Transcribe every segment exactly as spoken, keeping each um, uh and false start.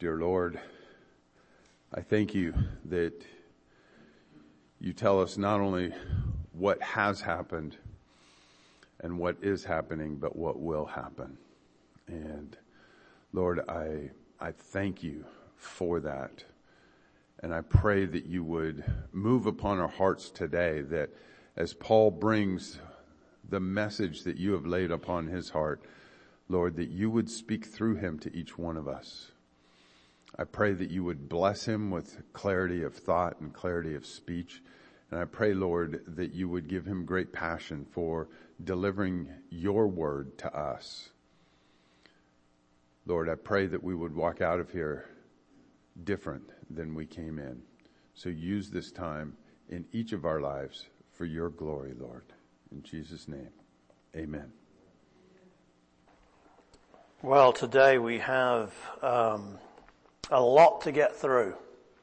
Dear Lord, I thank you that you tell us not only what has happened and what is happening, but what will happen. And Lord, I, I thank you for that. And I pray that you would move upon our hearts today, that as Paul brings the message that you have laid upon his heart, Lord, that you would speak through him to each one of us. I pray that you would bless him with clarity of thought and clarity of speech. And I pray, Lord, that you would give him great passion for delivering your word to us. Lord, I pray that we would walk out of here different than we came in. So use this time in each of our lives for your glory, Lord. In Jesus' name, amen. Well, today we have um, a lot to get through.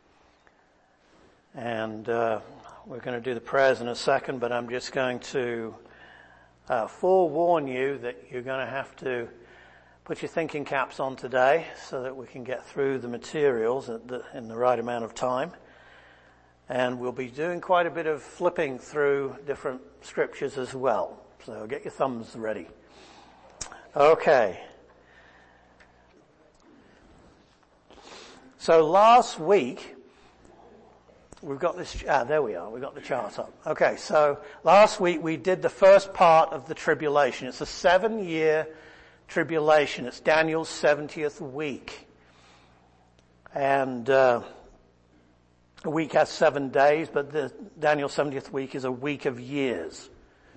And uh, we're going to do the prayers in a second, but I'm just going to uh, forewarn you that you're going to have to put your thinking caps on today so that we can get through the materials at the, in the right amount of time. And we'll be doing quite a bit of flipping through different scriptures as well. So get your thumbs ready. Okay. So last week, we've got this, ah, there we are, we've got the chart up. Okay, so last week we did the first part of the tribulation. It's a seven-year tribulation. It's Daniel's seventieth week. And uh, a week has seven days, but the Daniel's seventieth week is a week of years.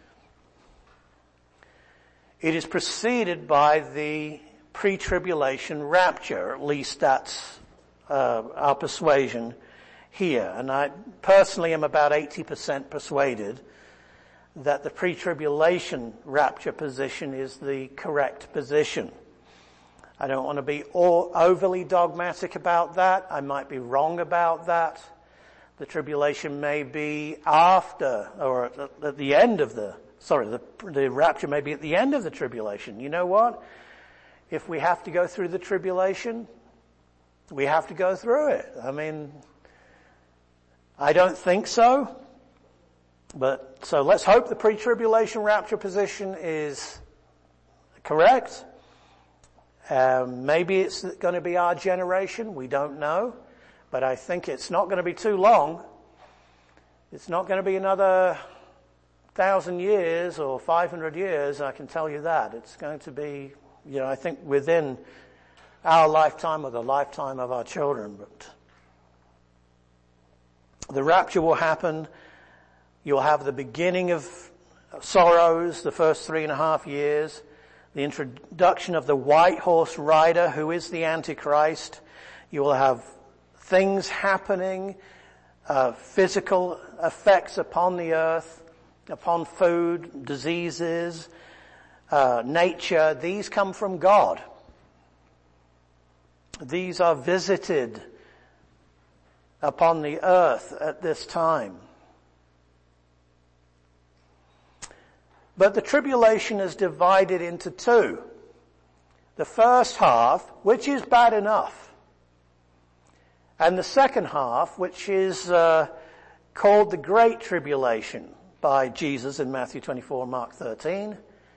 It is preceded by the pre-tribulation rapture, at least that's uh, our persuasion here. And I personally am about eighty percent persuaded that the pre-tribulation rapture position is the correct position. I don't want to be all overly dogmatic about that. I might be wrong about that. The tribulation may be after, or at, at the end of the, sorry, the, the rapture may be at the end of the tribulation. You know what? If we have to go through the tribulation, we have to go through it. I mean, I don't think so. But, so let's hope the pre-tribulation rapture position is correct. Um, maybe it's going to be our generation. We don't know. But I think it's not going to be too long. It's not going to be another thousand years or five hundred years, I can tell you that. It's going to be, you know, I think within our lifetime or the lifetime of our children. But the rapture will happen. You'll have the beginning of sorrows, the first three and a half years, the introduction of the white horse rider, who is the Antichrist. You will have things happening, uh, physical effects upon the earth, upon food, diseases, uh, nature. These come from God. These are visited upon the earth at this time. But the tribulation is divided into two. The first half, which is bad enough, and the second half, which is uh, called the Great Tribulation by Jesus in Matthew twenty-four, Mark thirteen.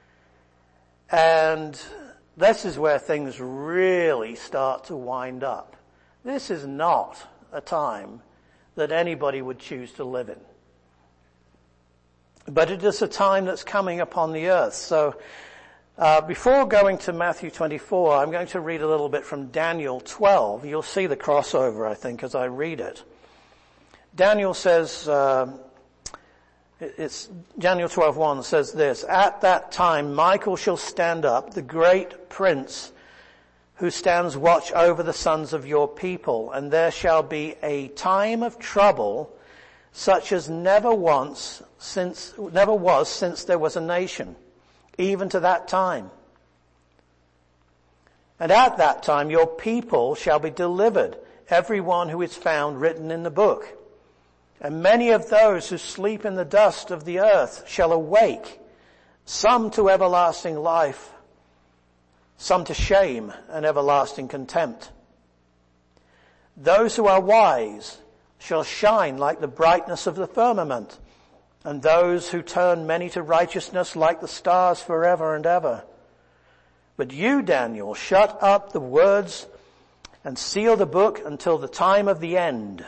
And this is where things really start to wind up. This is not a time that anybody would choose to live in. But it is a time that's coming upon the earth. So uh, before going to Matthew twenty-four, I'm going to read a little bit from Daniel twelve. You'll see the crossover, I think, as I read it. Daniel says, uh, it's Daniel twelve one says this: "At that time Michael shall stand up, the great prince who stands watch over the sons of your people, and there shall be a time of trouble such as never once since never was since there was a nation, even to that time. And at that time your people shall be delivered, every one who is found written in the book. And many of those who sleep in the dust of the earth shall awake, some to everlasting life, some to shame and everlasting contempt. Those who are wise shall shine like the brightness of the firmament, and those who turn many to righteousness like the stars forever and ever. But you, Daniel, shut up the words and seal the book until the time of the end.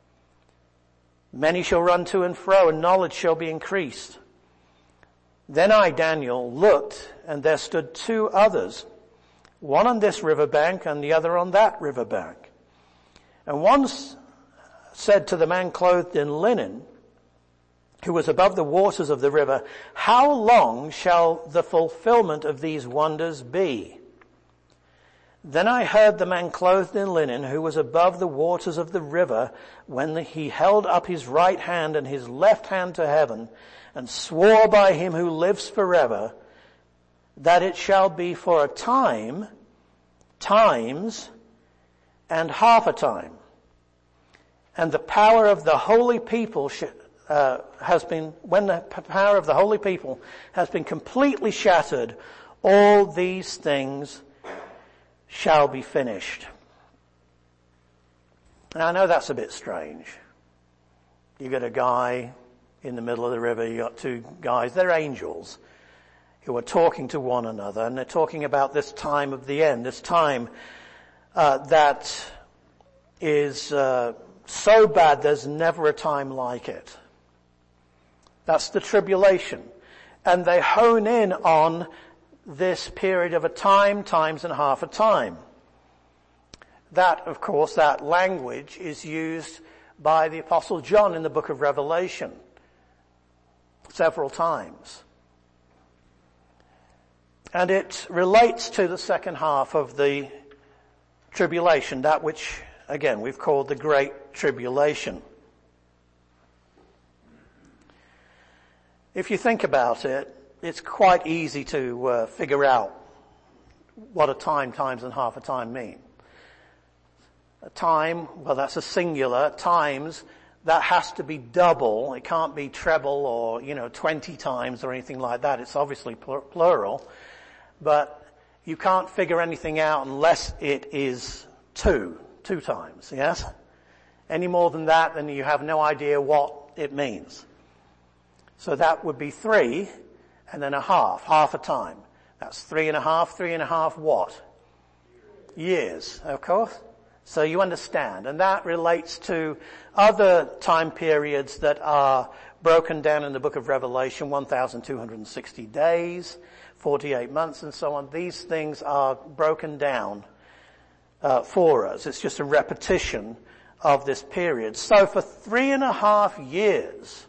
Many shall run to and fro, and knowledge shall be increased. Then I, Daniel, looked, and there stood two others, one on this riverbank and the other on that riverbank. And one said to the man clothed in linen, who was above the waters of the river, how long shall the fulfillment of these wonders be? Then I heard the man clothed in linen, who was above the waters of the river, when he held up his right hand and his left hand to heaven, and swore by him who lives forever, that it shall be for a time, times, and half a time. And the power of the holy people sh- uh, has been, when the power of the holy people has been completely shattered, all these things shall be finished. Now I know that's a bit strange. You got a guy in the middle of the river, you got two guys, they're angels, who are talking to one another, and they're talking about this time of the end, this time uh, that is uh, so bad there's never a time like it. That's the tribulation. And they hone in on this period of a time, times and half a time. That, of course, that language is used by the Apostle John in the book of Revelation several times. And it relates to the second half of the tribulation, that which, again, we've called the Great Tribulation. If you think about it, it's quite easy to uh, figure out what a time, times, and half a time mean. A time, well, that's a singular. Times, that has to be double. It can't be treble or, you know, twenty times or anything like that. It's obviously pl- plural. But you can't figure anything out unless it is two, two times, yes? Any more than that, then you have no idea what it means. So that would be three, and then a half, half a time. That's three and a half, three and a half what? Years, of course. So you understand. And that relates to other time periods that are broken down in the book of Revelation, one thousand two hundred sixty days, forty-eight months, and so on. These things are broken down uh, for us. It's just a repetition of this period. So for three and a half years,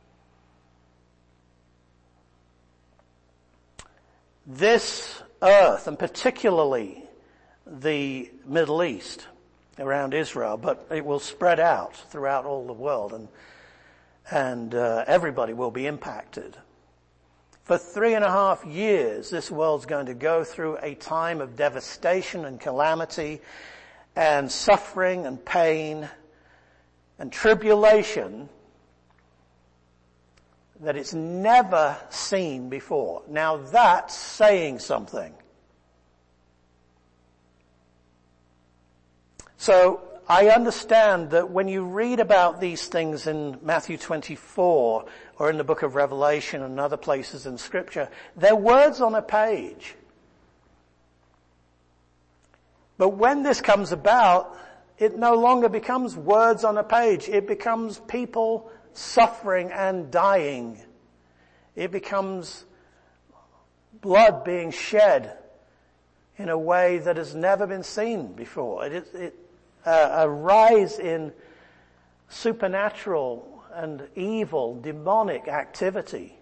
this earth, and particularly the Middle East around Israel, but it will spread out throughout all the world, and and uh, everybody will be impacted. For three and a half years, this world's going to go through a time of devastation and calamity and suffering and pain and tribulation that it's never seen before. Now that's saying something. So I understand that when you read about these things in Matthew twenty-four or in the book of Revelation and other places in Scripture, they're words on a page. But when this comes about, it no longer becomes words on a page. It becomes people suffering and dying. It becomes blood being shed in a way that has never been seen before. It is it, uh, a rise in supernatural and evil, demonic activity.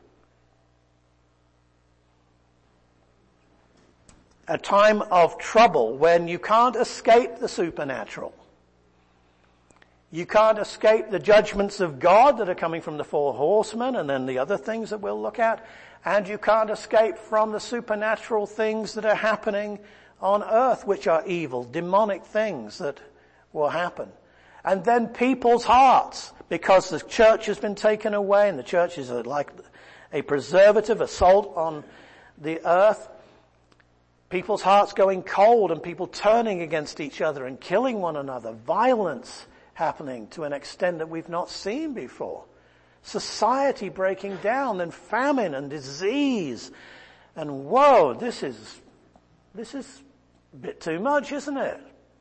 A time of trouble when you can't escape the supernatural. You can't escape the judgments of God that are coming from the four horsemen and then the other things that we'll look at. And you can't escape from the supernatural things that are happening on earth, which are evil, demonic things that will happen. And then people's hearts, because the church has been taken away and the church is like a preservative, a salt on the earth. people's hearts going cold and people turning against each other and killing one another. Violence happening to an extent that we've not seen before. Society breaking down, and famine and disease. And whoa, this is, this is a bit too much, isn't it?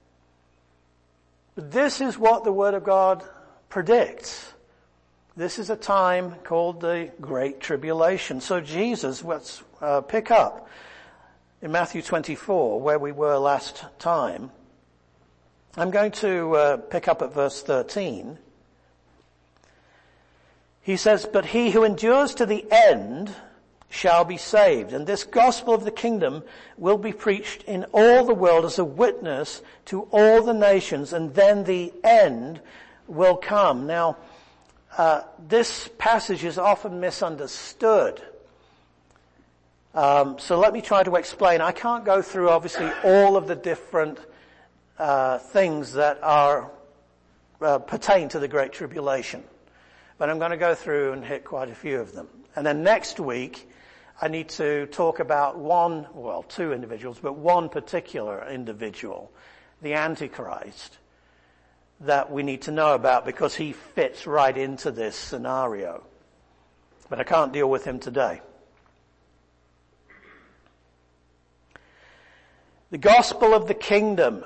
But this is what the Word of God predicts. This is a time called the Great Tribulation. So Jesus, let's uh, pick up in Matthew twenty-four, where we were last time. I'm going to uh, pick up at verse thirteen. He says, "But he who endures to the end shall be saved. And this gospel of the kingdom will be preached in all the world as a witness to all the nations, and then the end will come." Now, uh, this passage is often misunderstood. Um, so let me try to explain. I can't go through, obviously, all of the different uh, things that are uh, pertain to the Great Tribulation. But I'm going to go through and hit quite a few of them. And then next week, I need to talk about one, well, two individuals, but one particular individual, the Antichrist, that we need to know about because he fits right into this scenario. But I can't deal with him today. The gospel of the kingdom.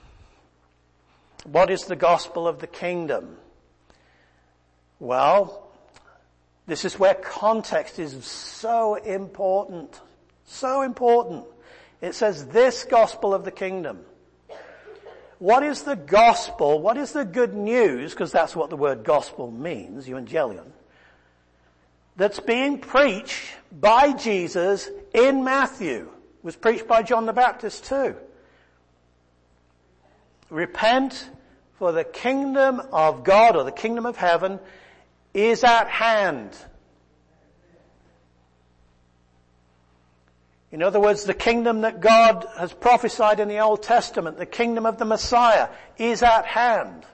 What is the gospel of the kingdom? Well, this is where context is so important. So important. It says this gospel of the kingdom. What is the gospel? What is the good news? Because that's what the word gospel means, evangelion. That's being preached by Jesus in Matthew. It was preached by John the Baptist too. Repent, for the kingdom of God, or the kingdom of heaven, is at hand. In other words, the kingdom that God has prophesied in the Old Testament, the kingdom of the Messiah, is at hand.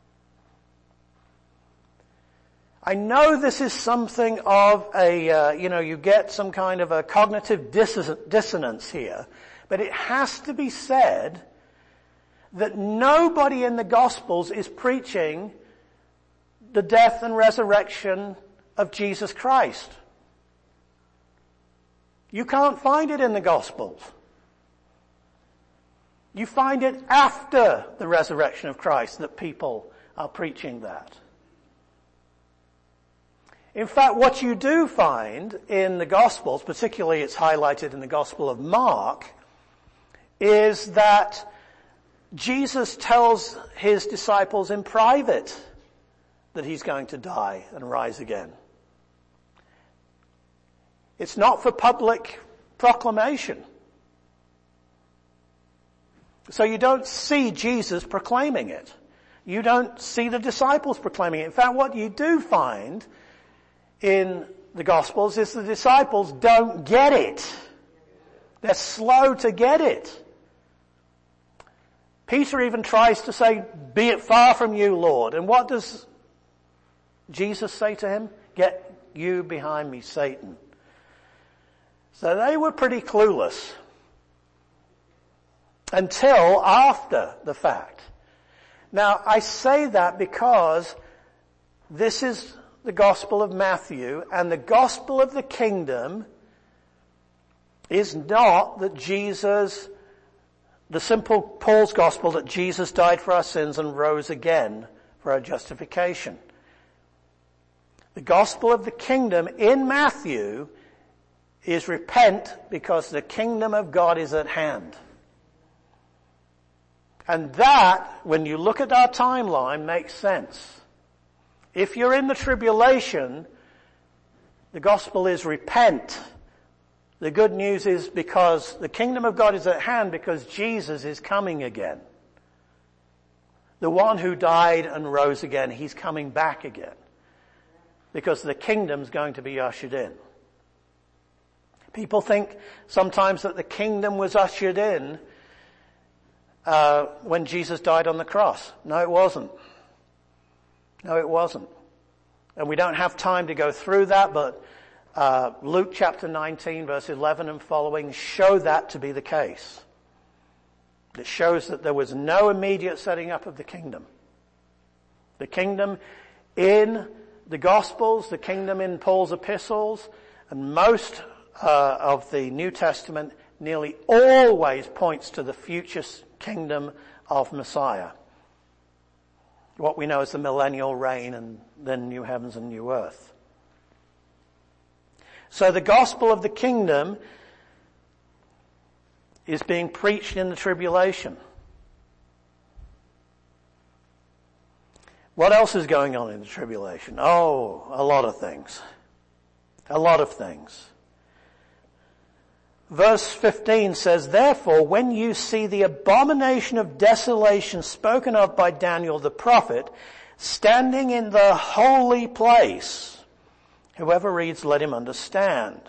I know this is something of a, uh, you know, you get some kind of a cognitive dis- dissonance here, but it has to be said that nobody in the Gospels is preaching the death and resurrection of Jesus Christ. You can't find it in the Gospels. You find it after the resurrection of Christ that people are preaching that. In fact, what you do find in the Gospels, particularly it's highlighted in the Gospel of Mark, is that Jesus tells his disciples in private that he's going to die and rise again. It's not for public proclamation. So you don't see Jesus proclaiming it. You don't see the disciples proclaiming it. In fact, what you do find in the Gospels is the disciples don't get it. They're slow to get it. Peter even tries to say, "Be it far from you, Lord." And what does Jesus say to him? "Get you behind me, Satan." So they were pretty clueless until after the fact. Now, I say that because this is the Gospel of Matthew, and the Gospel of the Kingdom is not that Jesus, the simple Paul's Gospel that Jesus died for our sins and rose again for our justification. The Gospel of the Kingdom in Matthew is repent because the kingdom of God is at hand. And that, when you look at our timeline, makes sense. If you're in the tribulation, the gospel is repent. The good news is because the kingdom of God is at hand because Jesus is coming again. The one who died and rose again, he's coming back again. Because the kingdom's going to be ushered in. People think sometimes that the kingdom was ushered in uh, when Jesus died on the cross. No, it wasn't. No, it wasn't. And we don't have time to go through that, but uh, Luke chapter nineteen, verse eleven and following show that to be the case. It shows that there was no immediate setting up of the kingdom. The kingdom in the Gospels, the kingdom in Paul's epistles, and most uh, of the New Testament nearly always points to the future kingdom of Messiah. What we know as the millennial reign and then new heavens and new earth. So the gospel of the kingdom is being preached in the tribulation. What else is going on in the tribulation? Oh, a lot of things. A lot of things. Verse fifteen says, therefore, when you see the abomination of desolation spoken of by Daniel the prophet, standing in the holy place, whoever reads, let him understand.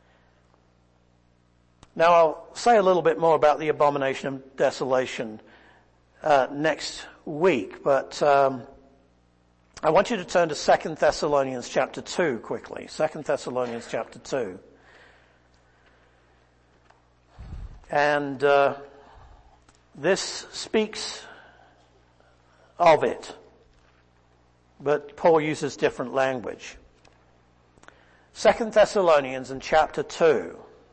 Now, I'll say a little bit more about the abomination of desolation uh, next week, but um, I want you to turn to Second Thessalonians chapter two quickly. Second Thessalonians chapter two. And uh, this speaks of it, but Paul uses different language. Second Thessalonians in chapter two.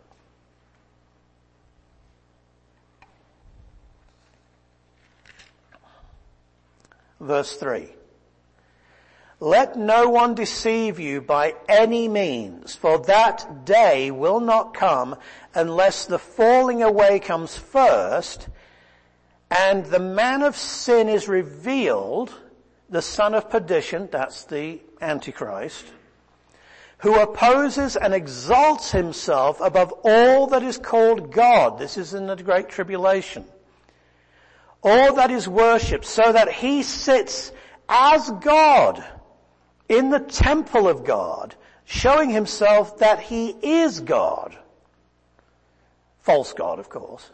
Verse three. Let no one deceive you by any means, for that day will not come unless the falling away comes first, and the man of sin is revealed, the son of perdition, that's the Antichrist, who opposes and exalts himself above all that is called God. This is in the Great Tribulation. All that is worshipped, so that he sits as God in the temple of God, showing himself that he is God. False God, of course.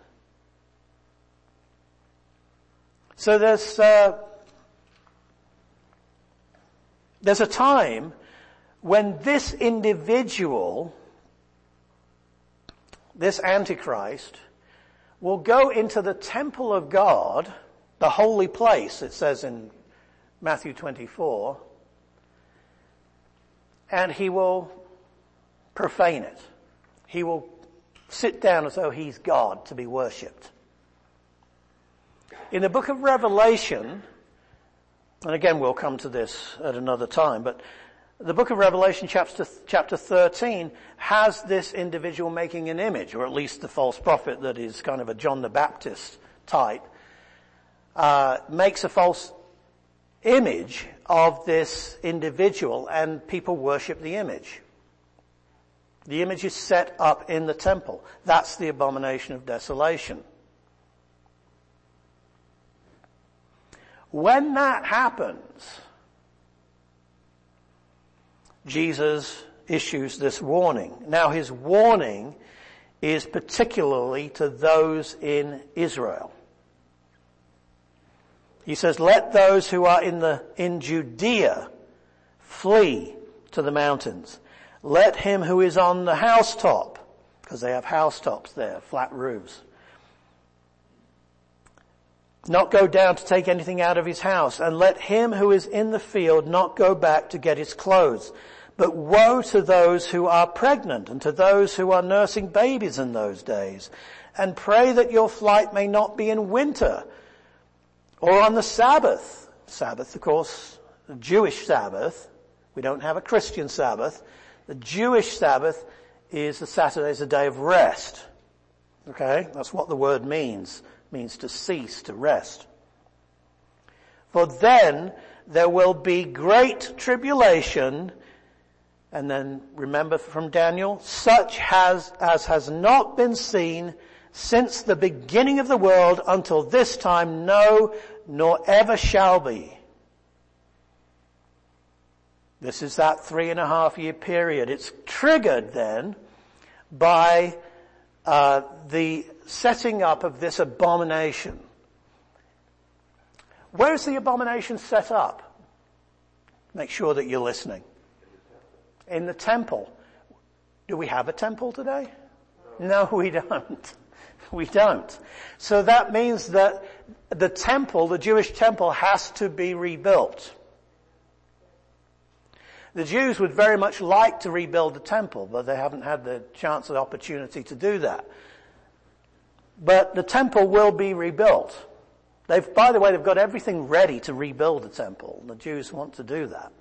So there's uh, there's a time when this individual, this Antichrist, will go into the temple of God, the holy place, it says in Matthew twenty-four, and he will profane it. He will sit down as though he's God to be worshipped. In the book of Revelation, and again we'll come to this at another time, but the book of Revelation chapter, chapter thirteen has this individual making an image, or at least the false prophet that is kind of a John the Baptist type, uh, makes a false image of this individual, and people worship the image. The image is set up in the temple. That's the abomination of desolation. When that happens, Jesus issues this warning. Now his warning is particularly to those in Israel. He says, let those who are in the, in Judea flee to the mountains. Let him who is on the housetop, because they have housetops there, flat roofs, not go down to take anything out of his house. And let him who is in the field not go back to get his clothes. But woe to those who are pregnant and to those who are nursing babies in those days. And pray that your flight may not be in winter or on the Sabbath. Sabbath, of course, the Jewish Sabbath. We don't have a Christian Sabbath. The Jewish Sabbath is the Saturday, is a day of rest. Okay? That's what the word means. It means to cease, to rest. For then there will be great tribulation. And then remember from Daniel, such has, as has not been seen since the beginning of the world until this time, no, nor ever shall be. This is that three and a half year period. It's triggered then by uh, the setting up of this abomination. Where is the abomination set up? Make sure that you're listening. In the temple. Do we have a temple today? No, we don't. We don't. So that means that the temple, the Jewish temple, has to be rebuilt. The Jews would very much like to rebuild the temple, but they haven't had the chance or opportunity to do that. But the temple will be rebuilt. They've, by the way, they've got everything ready to rebuild the temple. The Jews want to do that.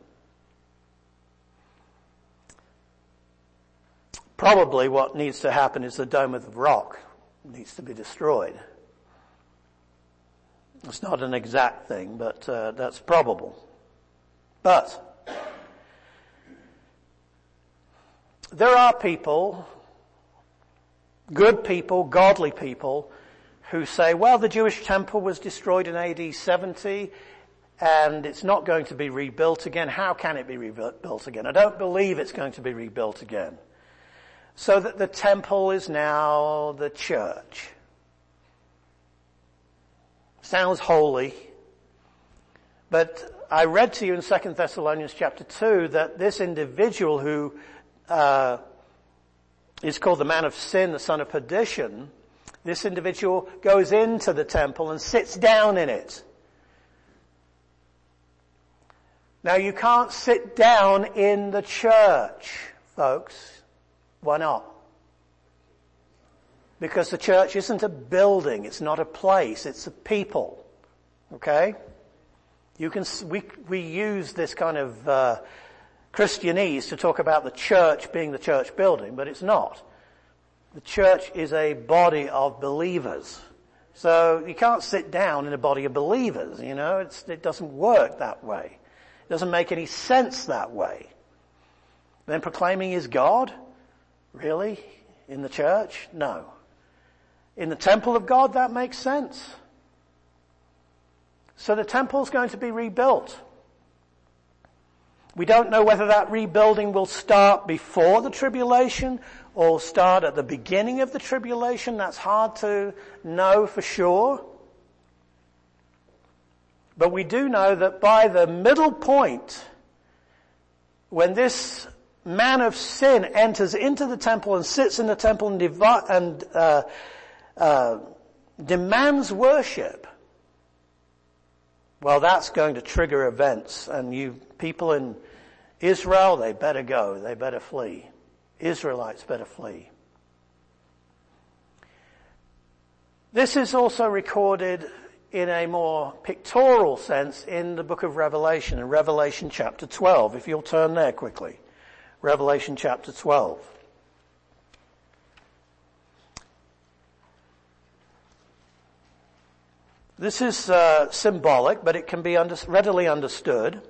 Probably what needs to happen is the Dome of the Rock needs to be destroyed. It's not an exact thing, but uh, that's probable. But there are people, good people, godly people, who say, well, the Jewish temple was destroyed in A D seventy and it's not going to be rebuilt again. How can it be rebuilt again? I don't believe it's going to be rebuilt again. So that the temple is now the church. Sounds holy. But I read to you in Second Thessalonians chapter two that this individual who uh, is called the man of sin, the son of perdition, this individual goes into the temple and sits down in it. Now you can't sit down in the church, folks. Why not? Because the church isn't a building, it's not a place, it's a people. Okay? You can, we, we use this kind of, uh, Christianese to talk about the church being the church building, but it's not. The church is a body of believers. So you can't sit down in a body of believers, you know, it's, it doesn't work that way. It doesn't make any sense that way. Then proclaiming is God? Really? In the church? No. In the temple of God, that makes sense. So the temple's going to be rebuilt. We don't know whether that rebuilding will start before the tribulation or start at the beginning of the tribulation. That's hard to know for sure. But we do know that by the middle point, when this man of sin enters into the temple and sits in the temple and, devi- and uh, uh, demands worship, well, that's going to trigger events. And you people in Israel, they better go. They better flee. Israelites better flee. This is also recorded in a more pictorial sense in the book of Revelation, in Revelation chapter twelve. If you'll turn there quickly. Revelation chapter twelve. This is uh, symbolic, but it can be under, readily understood.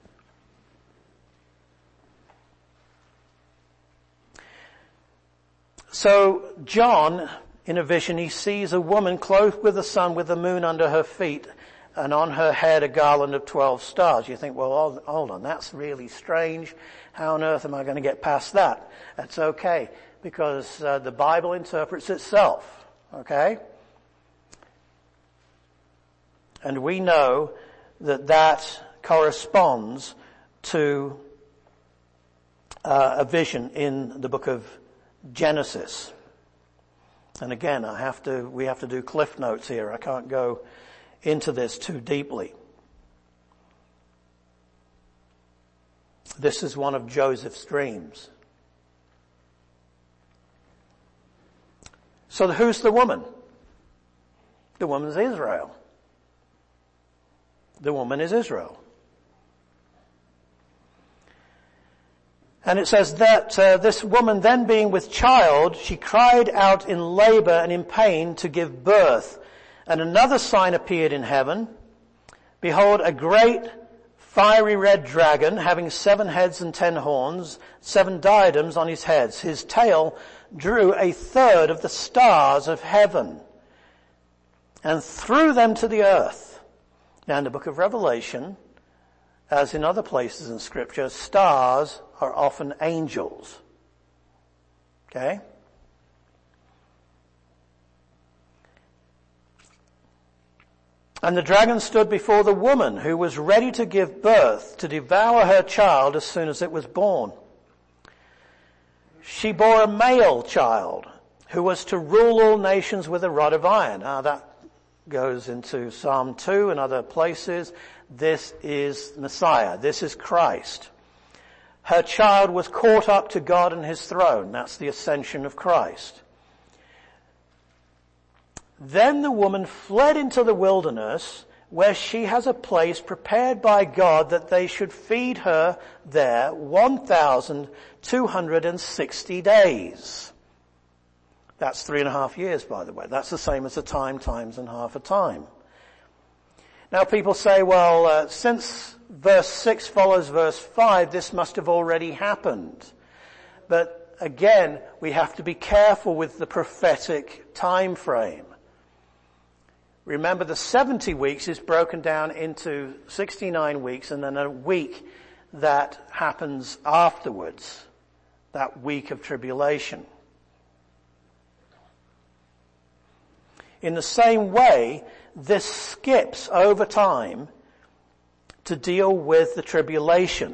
So John, in a vision, he sees a woman clothed with the sun, with the moon under her feet, and on her head a garland of twelve stars. You think, well, hold on, that's really strange. How on earth am I going to get past that? That's okay, because uh, the Bible interprets itself, okay? And we know that that corresponds to uh, a vision in the book of Genesis. And again, I have to, we have to do cliff notes here. I can't go into this too deeply. This is one of Joseph's dreams. So who's the woman? The woman's Israel. The woman is Israel. And it says that uh, this woman, then being with child, she cried out in labor and in pain to give birth. And another sign appeared in heaven. Behold, a great fiery red dragon, having seven heads and ten horns, seven diadems on his heads. His tail drew a third of the stars of heaven and threw them to the earth. Now in the book of Revelation, as in other places in Scripture, stars are often angels. Okay? And the dragon stood before the woman who was ready to give birth, to devour her child as soon as it was born. she bore a male child who was to rule all nations with a rod of iron. Now that goes into Psalm two and other places. This is Messiah. This is Christ. Her child was caught up to God and his throne. That's the ascension of Christ. Then the woman fled into the wilderness, where she has a place prepared by God that they should feed her there one thousand two hundred sixty days. That's three and a half years, by the way. That's the same as a time times and half a time. Now people say, well, uh, since verse six follows verse five, this must have already happened. But again, we have to be careful with the prophetic time frame. Remember, the seventy weeks is broken down into sixty-nine weeks and then a week that happens afterwards, that week of tribulation. In the same way, this skips over time to deal with the tribulation.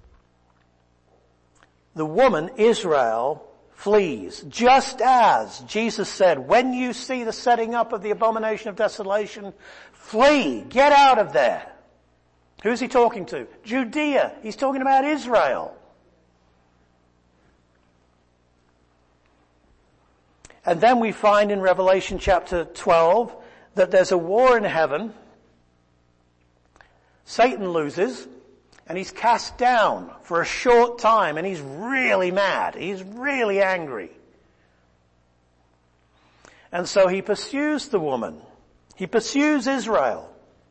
The woman, Israel, flees, just as Jesus said, when you see the setting up of the abomination of desolation, flee, get out of there. Who's he talking to? Judea. He's talking about Israel. And then we find in Revelation chapter twelve that there's a war in heaven. Satan loses. And he's cast down for a short time, and he's really mad. He's really angry. And so he pursues the woman. He pursues Israel.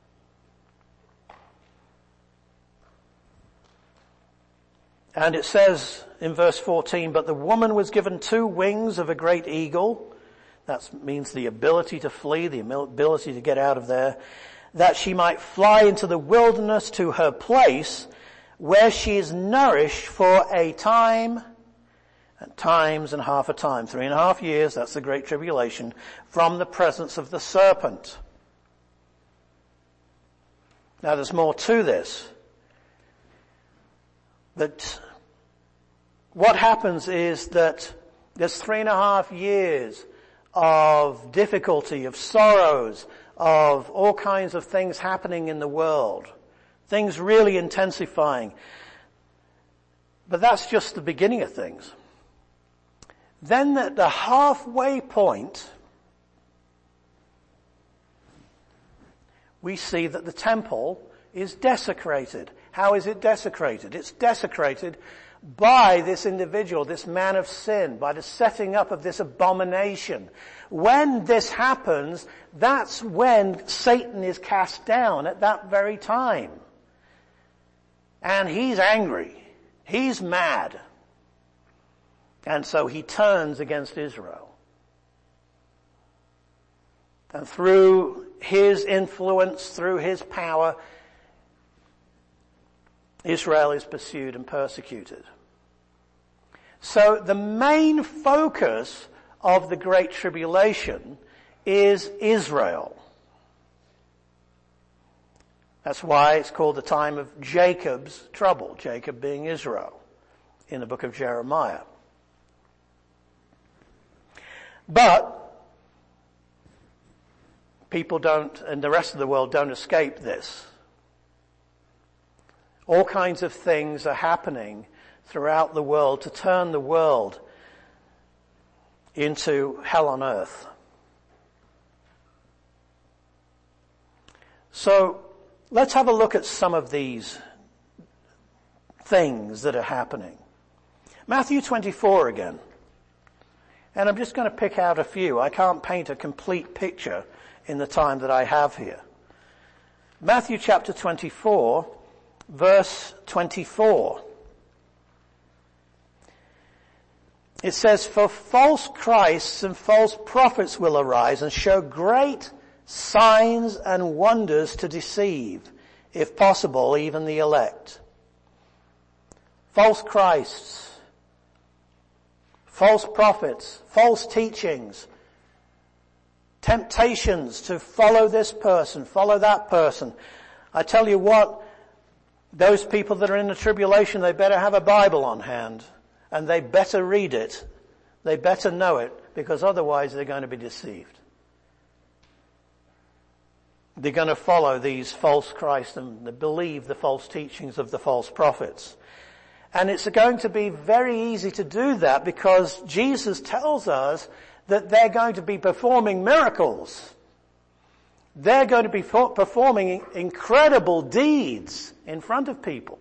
And it says in verse fourteen, but the woman was given two wings of a great eagle. That means the ability to flee, the ability to get out of there. That she might fly into the wilderness to her place where she is nourished for a time and times and half a time. Three and a half years, that's the Great Tribulation, from the presence of the serpent. Now there's more to this. That what happens is that there's three and a half years of difficulty, of sorrows, of all kinds of things happening in the world. Things really intensifying. But that's just the beginning of things. Then at the halfway point, we see that the temple is desecrated. How is it desecrated? It's desecrated by this individual, this man of sin, by the setting up of this abomination. When this happens, that's when Satan is cast down, at that very time. And he's angry. He's mad. And so he turns against Israel. And through his influence, through his power, Israel is pursued and persecuted. So the main focus of the Great Tribulation is Israel. That's why it's called the time of Jacob's trouble, Jacob being Israel, in the book of Jeremiah. But people don't, and the rest of the world don't escape this. All kinds of things are happening throughout the world to turn the world into hell on earth. So let's have a look at some of these things that are happening. Matthew twenty-four again. And I'm just going to pick out a few. I can't paint a complete picture in the time that I have here. Matthew chapter twenty-four, verse twenty-four. It says, for false Christs and false prophets will arise and show great signs and wonders to deceive, if possible, even the elect. False Christs, false prophets, false teachings, temptations to follow this person, follow that person. I tell you what, those people that are in the tribulation, they better have a Bible on hand. And they better read it. They better know it, because otherwise they're going to be deceived. They're going to follow these false Christs and believe the false teachings of the false prophets. And it's going to be very easy to do that, because Jesus tells us that they're going to be performing miracles. They're going to be performing incredible deeds in front of people.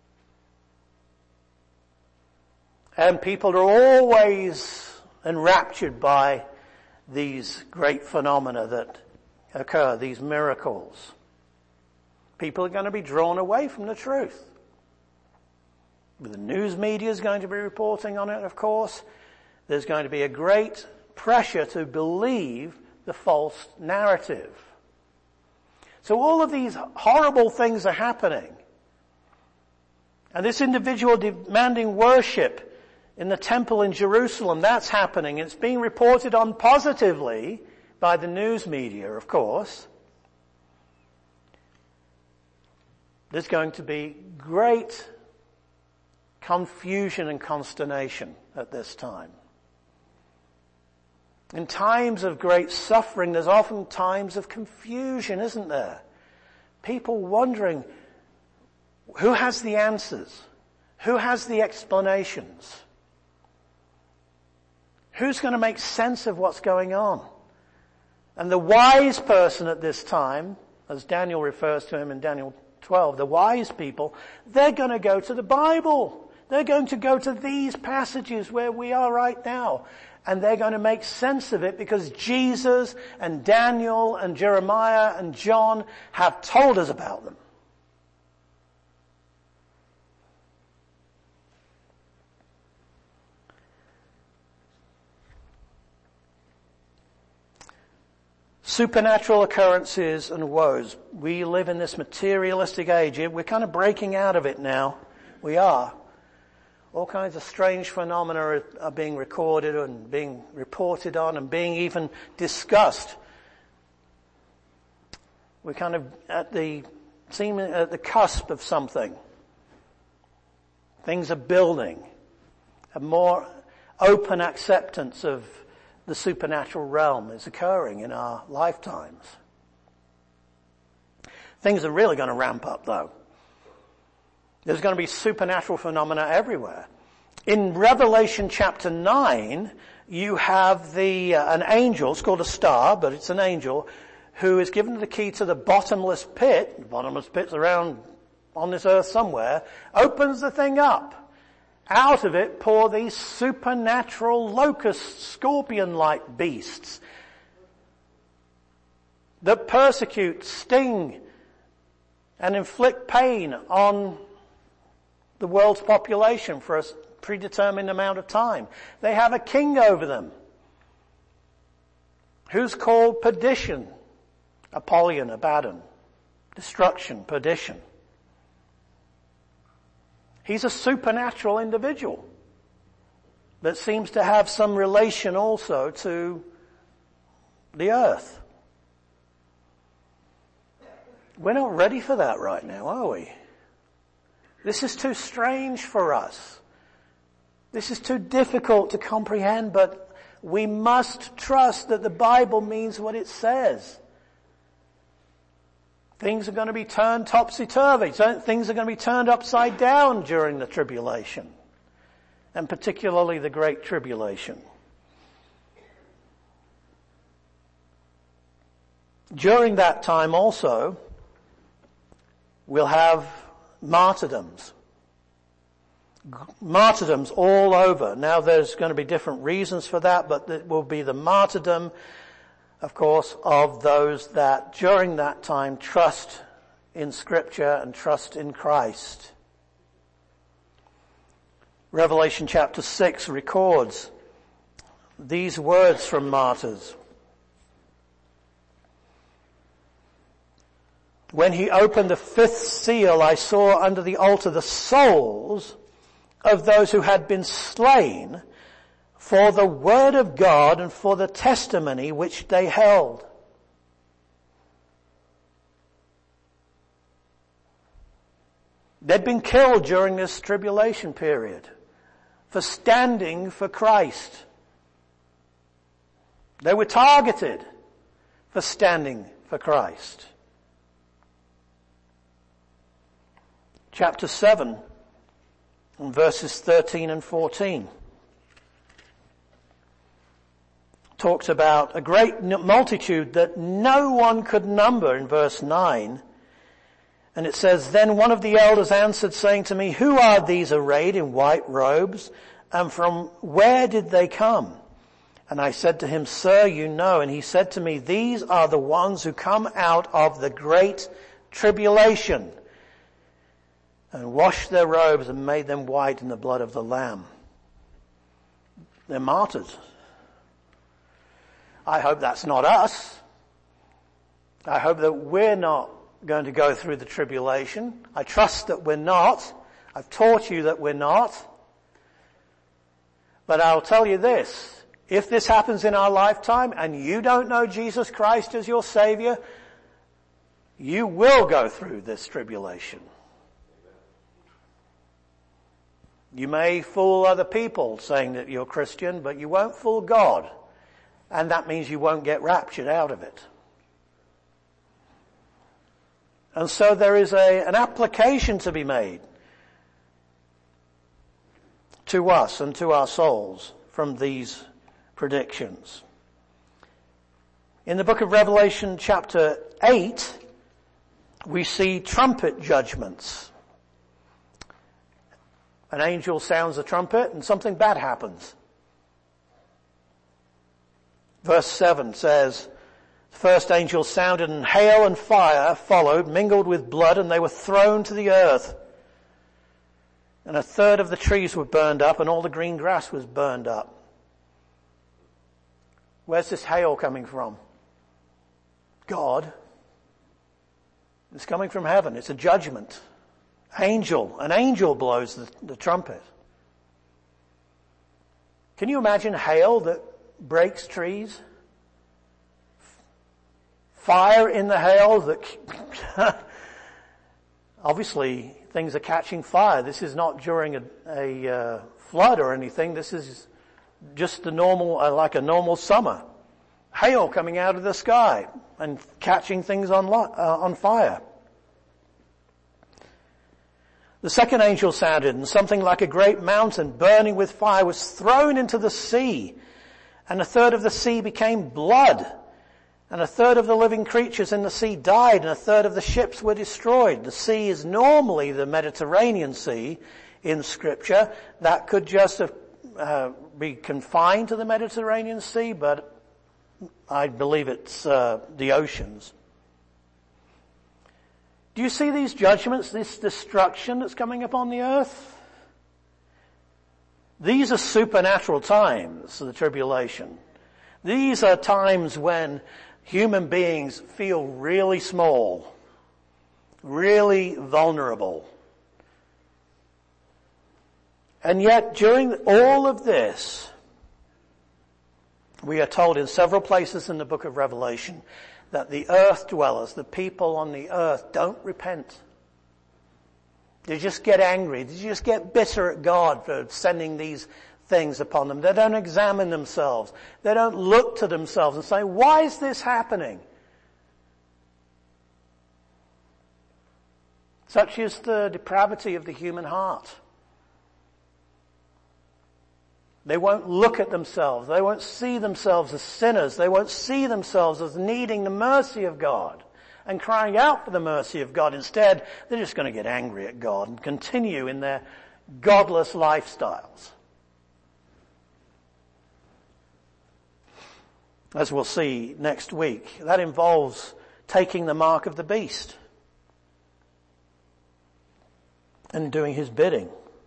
And people are always enraptured by these great phenomena that occur, these miracles. People are going to be drawn away from the truth. The news media is going to be reporting on it, of course. There's going to be a great pressure to believe the false narrative. So all of these horrible things are happening. And this individual demanding worship in the temple in Jerusalem, that's happening. It's being reported on positively by the news media, of course. There's going to be great confusion and consternation at this time. In times of great suffering, there's often times of confusion, isn't there? People wondering, who has the answers? Who has the explanations? Who's going to make sense of what's going on? And the wise person at this time, as Daniel refers to him in Daniel twelve, the wise people, they're going to go to the Bible. They're going to go to these passages where we are right now. And they're going to make sense of it, because Jesus and Daniel and Jeremiah and John have told us about them. Supernatural occurrences and woes. We live in this materialistic age. We're kind of breaking out of it now. We are. All kinds of strange phenomena are, are being recorded and being reported on and being even discussed. We're kind of at the, seeming at the cusp of something. Things are building. A more open acceptance of the supernatural realm is occurring in our lifetimes. Things are really going to ramp up, though. There's going to be supernatural phenomena everywhere. In Revelation chapter nine, you have the uh, an angel, it's called a star, but it's an angel, who is given the key to the bottomless pit. The bottomless pit's around on this earth somewhere. Opens the thing up. Out of it pour these supernatural locust, scorpion-like beasts that persecute, sting, and inflict pain on the world's population for a predetermined amount of time. They have a king over them who's called perdition, Apollyon, Abaddon, destruction, perdition. He's a supernatural individual that seems to have some relation also to the earth. We're not ready for that right now, are we? This is too strange for us. This is too difficult to comprehend, but we must trust that the Bible means what it says. Things are going to be turned topsy-turvy. Things are going to be turned upside down during the tribulation, and particularly the Great Tribulation. During that time also, we'll have martyrdoms. Martyrdoms all over. Now there's going to be different reasons for that, but it will be the martyrdom, of course, of those that during that time trust in Scripture and trust in Christ. Revelation chapter six records these words from martyrs. When he opened the fifth seal, I saw under the altar the souls of those who had been slain for the word of God and for the testimony which they held. They'd been killed during this tribulation period. for standing for Christ. They were targeted for standing for Christ. Chapter seven, and verses thirteen and fourteen. Talks about a great multitude that no one could number in verse nine. And it says, "Then one of the elders answered, saying to me, 'Who are these arrayed in white robes, and from where did they come?' And I said to him, 'Sir, you know.' And he said to me, 'These are the ones who come out of the great tribulation, and washed their robes and made them white in the blood of the Lamb.'" They're martyrs. I hope that's not us. I hope that we're not going to go through the tribulation. I trust that we're not. I've taught you that we're not. But I'll tell you this. If this happens in our lifetime and you don't know Jesus Christ as your Savior, you will go through this tribulation. You may fool other people saying that you're Christian, but you won't fool God. And that means you won't get raptured out of it. And so there is a, an application to be made to us and to our souls from these predictions. In the book of Revelation chapter eight, we see trumpet judgments. An angel sounds a trumpet and something bad happens. Verse seven says, "The first angel sounded, and hail and fire followed, mingled with blood, and they were thrown to the earth. And a third of the trees were burned up, and all the green grass was burned up." Where's this hail coming from? God. It's coming from heaven. It's a judgment. Angel. An angel blows the, the trumpet. Can you imagine hail that breaks trees? Fire in the hail that obviously things are catching fire. This is not during a, a uh, flood or anything. This is just the normal, uh, like a normal summer. Hail coming out of the sky and catching things on uh, on fire. The second angel sounded, and something like a great mountain burning with fire was thrown into the sea, and a third of the sea became blood, and a third of the living creatures in the sea died, and a third of the ships were destroyed. The sea is normally the Mediterranean Sea in Scripture. That could just have, uh, be confined to the Mediterranean Sea, but I believe it's uh, the oceans. Do you see these judgments, this destruction that's coming upon the earth? These are supernatural times, the tribulation. These are times when human beings feel really small, really vulnerable. And yet, during all of this, we are told in several places in the book of Revelation that the earth dwellers, the people on the earth, don't repent. They just get angry. They just get bitter at God for sending these things upon them. They don't examine themselves. They don't look to themselves and say, why is this happening? Such is the depravity of the human heart. They won't look at themselves. They won't see themselves as sinners. They won't see themselves as needing the mercy of God and crying out for the mercy of God. Instead, they're just going to get angry at God and continue in their godless lifestyles. As we'll see next week, that involves taking the mark of the beast and doing his bidding.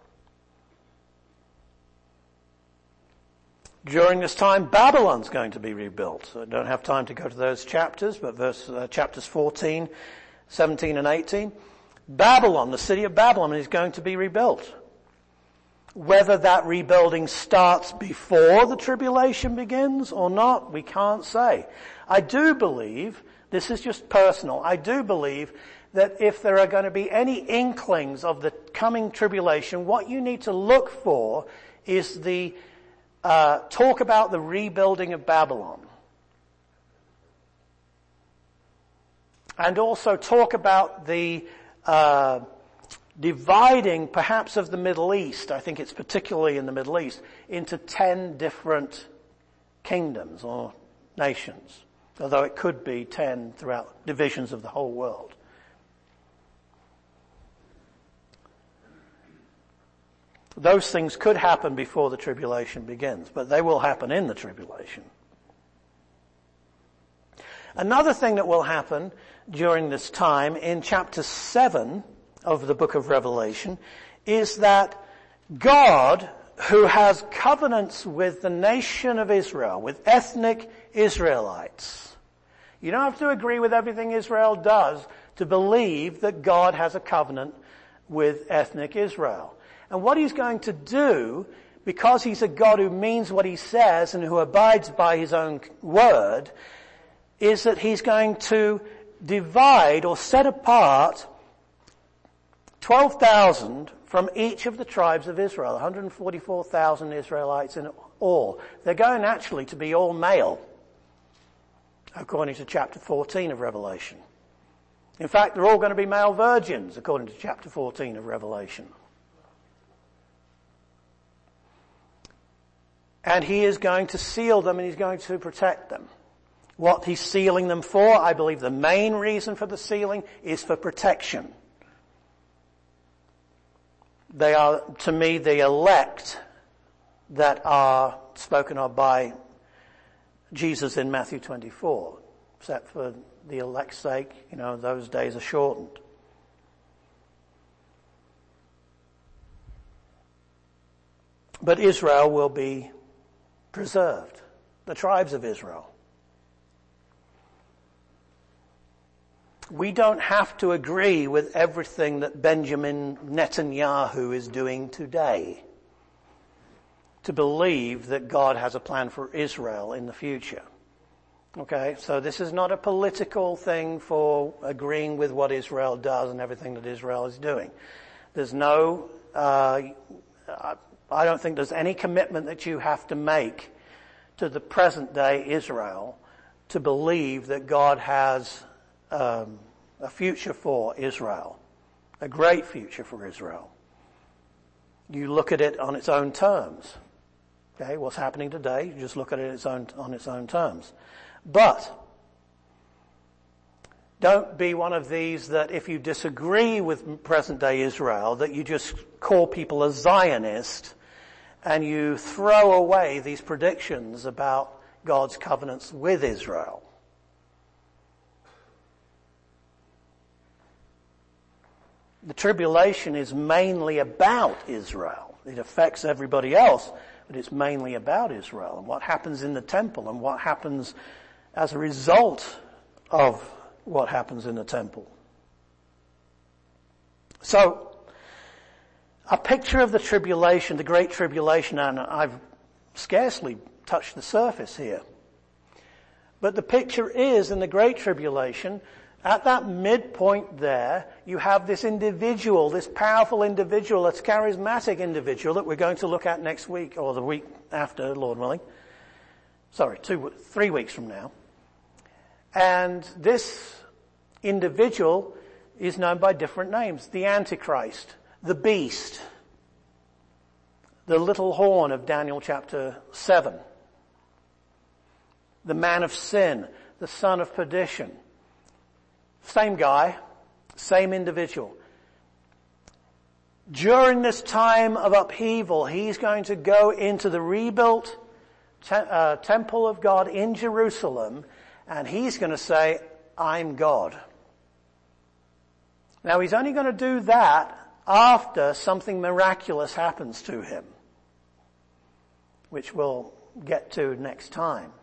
During this time, Babylon's going to be rebuilt. I don't have time to go to those chapters, but verse, uh, chapters fourteen, seventeen and eighteen. Babylon, the city of Babylon, is going to be rebuilt. Whether that rebuilding starts before the tribulation begins or not, we can't say. I do believe, this is just personal, I do believe that if there are going to be any inklings of the coming tribulation, what you need to look for is the uh, talk about the rebuilding of Babylon. And also talk about the uh, dividing, perhaps, of the Middle East, I think it's particularly in the Middle East, into ten different kingdoms or nations, although it could be ten throughout divisions of the whole world. Those things could happen before the tribulation begins, but they will happen in the tribulation. Another thing that will happen during this time in chapter seven of the book of Revelation is that God, who has covenants with the nation of Israel, with ethnic Israelites. You don't have to agree with everything Israel does to believe that God has a covenant with ethnic Israel. And what he's going to do, because he's a God who means what he says and who abides by his own word, is that he's going to divide or set apart twelve thousand from each of the tribes of Israel, one hundred forty-four thousand Israelites in all. They're going actually to be all male, according to chapter fourteen of Revelation. In fact, they're all going to be male virgins, according to chapter fourteen of Revelation. And he is going to seal them and he's going to protect them. What he's sealing them for, I believe the main reason for the sealing is for protection. They are, to me, the elect that are spoken of by Jesus in Matthew twenty-four. Except for the elect's sake, you know, those days are shortened. But Israel will be preserved. The tribes of Israel. We don't have to agree with everything that Benjamin Netanyahu is doing today to believe that God has a plan for Israel in the future. Okay, so this is not a political thing for agreeing with what Israel does and everything that Israel is doing. There's no, uh, I don't think there's any commitment that you have to make to the present day Israel to believe that God has um, a future for Israel, a great future for Israel. You look at it on its own terms. Okay, what's happening today? You just look at it its own, on its own terms. But don't be one of these that if you disagree with present day Israel, that you just call people a Zionist and you throw away these predictions about God's covenants with Israel. The tribulation is mainly about Israel. It affects everybody else, but it's mainly about Israel and what happens in the temple and what happens as a result of what happens in the temple. So, a picture of the tribulation, the great tribulation, and I've scarcely touched the surface here. But the picture is, in the great tribulation, at that midpoint there, you have this individual, this powerful individual, this charismatic individual that we're going to look at next week, or the week after, Lord willing. Sorry, two, three weeks from now. And this individual is known by different names. The Antichrist, the Beast, the little horn of Daniel chapter seven, the man of sin, the son of perdition. Same guy, same individual. During this time of upheaval, he's going to go into the rebuilt te- uh, temple of God in Jerusalem, and he's going to say, I'm God. Now he's only going to do that after something miraculous happens to him, which we'll get to next time.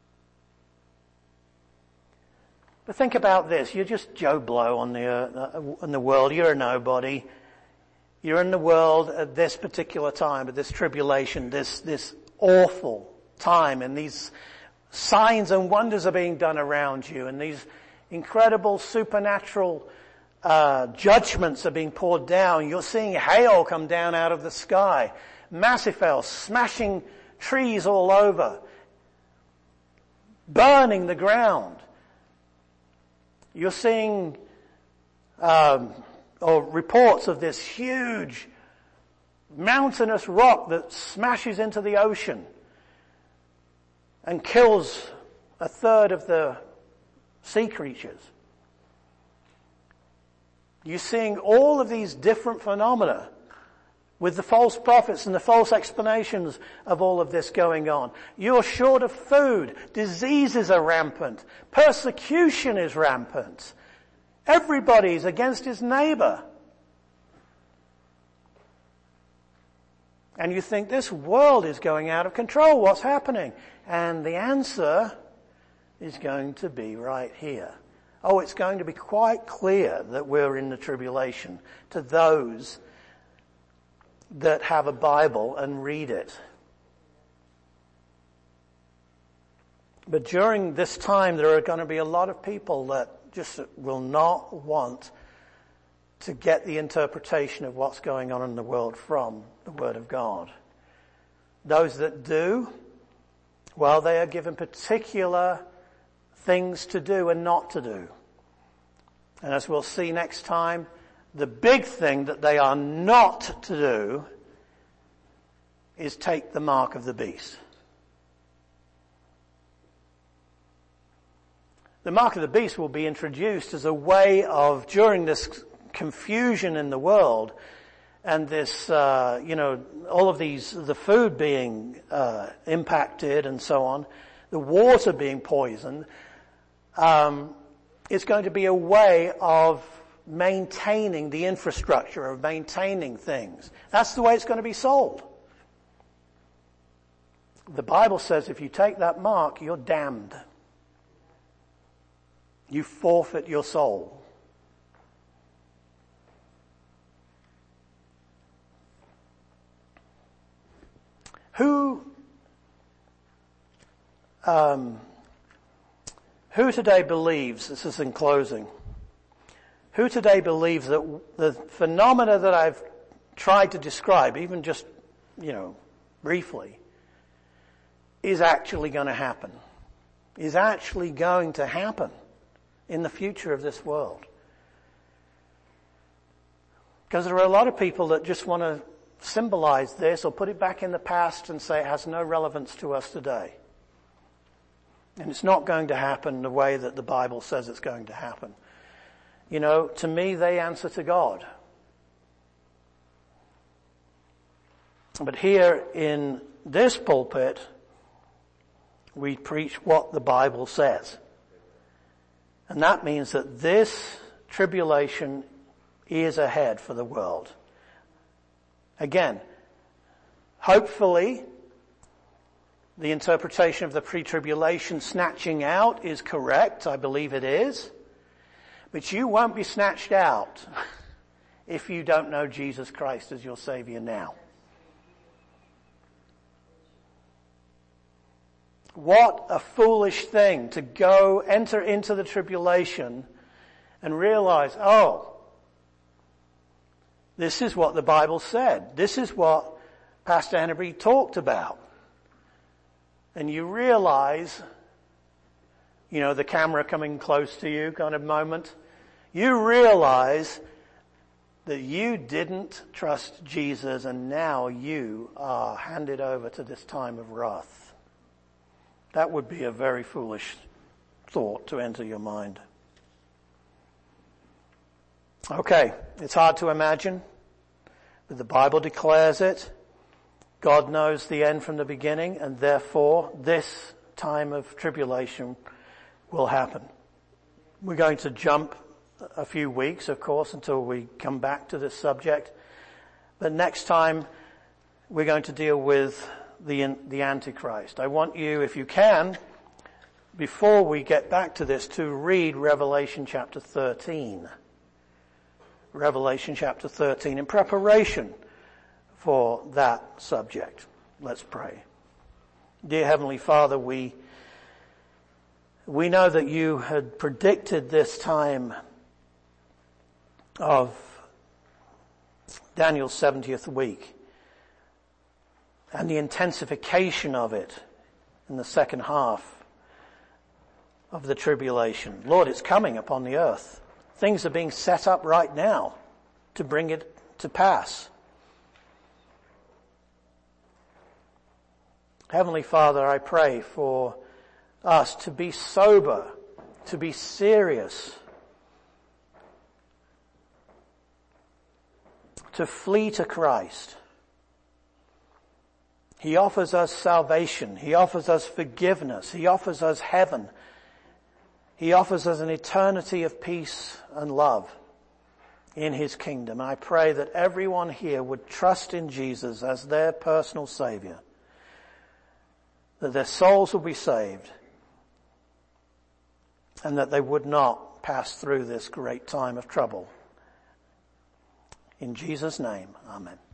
But think about this. You're just Joe Blow on the, uh, in the world. You're a nobody. You're in the world at this particular time, at this tribulation, this, this awful time, and these signs and wonders are being done around you, and these incredible supernatural uh, judgments are being poured down. You're seeing hail come down out of the sky. Massive hail, smashing trees all over. Burning the ground. You're seeing um, or reports of this huge mountainous rock that smashes into the ocean and kills a third of the sea creatures. You're seeing all of these different phenomena with the false prophets and the false explanations of all of this going on. You're short of food. Diseases are rampant. Persecution is rampant. Everybody's against his neighbor. And you think this world is going out of control. What's happening? And the answer is going to be right here. Oh, it's going to be quite clear that we're in the tribulation to those that have a Bible and read it. But during this time, there are going to be a lot of people that just will not want to get the interpretation of what's going on in the world from the Word of God. Those that do, well, they are given particular things to do and not to do. And as we'll see next time, the big thing that they are not to do is take the mark of the beast. The mark of the beast will be introduced as a way of, during this confusion in the world and this, uh, you know, all of these, the food being uh, impacted and so on, the water being poisoned, um, it's going to be a way of maintaining the infrastructure, of maintaining things. That's the way it's going to be sold. The Bible says if you take that mark, you're damned. You forfeit your soul. Who, um, who today believes, this is in closing, who today believes that the phenomena that I've tried to describe, even just, you know, briefly, is actually going to happen, is actually going to happen in the future of this world? Because there are a lot of people that just want to symbolize this or put it back in the past and say it has no relevance to us today. And it's not going to happen the way that the Bible says it's going to happen. You know, to me, they answer to God. But here in this pulpit, we preach what the Bible says. And that means that this tribulation is ahead for the world. Again, hopefully, the interpretation of the pre-tribulation snatching out is correct. I believe it is. But you won't be snatched out if you don't know Jesus Christ as your Savior now. What a foolish thing to go enter into the tribulation and realize, oh, this is what the Bible said. This is what Pastor Henry talked about. And you realize, you know, the camera coming close to you kind of moment. You realize that you didn't trust Jesus and now you are handed over to this time of wrath. That would be a very foolish thought to enter your mind. Okay, it's hard to imagine, but the Bible declares it. God knows the end from the beginning, and therefore this time of tribulation will happen. We're going to jump a few weeks, of course, until we come back to this subject. But next time, we're going to deal with the, the Antichrist. I want you, if you can, before we get back to this, to read Revelation chapter thirteen. Revelation chapter thirteen in preparation for that subject. Let's pray. Dear Heavenly Father, we we know that you had predicted this time of Daniel's seventieth week and the intensification of it in the second half of the tribulation. Lord, it's coming upon the earth. Things are being set up right now to bring it to pass. Heavenly Father, I pray for us to be sober, to be serious, to flee to Christ. He offers us salvation. He offers us forgiveness. He offers us heaven. He offers us an eternity of peace and love in His kingdom. I pray that everyone here would trust in Jesus as their personal Savior, that their souls will be saved, and that they would not pass through this great time of trouble. In Jesus' name, amen.